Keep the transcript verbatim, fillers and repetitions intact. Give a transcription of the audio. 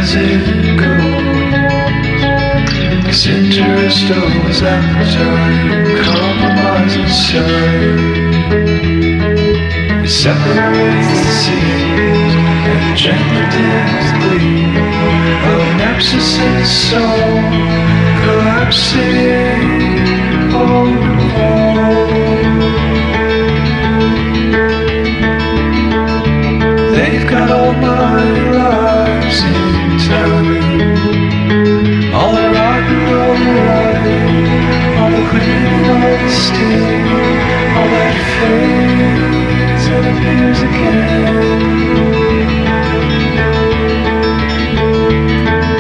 as it goes. Cause interest always appetite, compromise inside. It separates the seas and gently dims the gleam of an abscess in the soul, collapsing.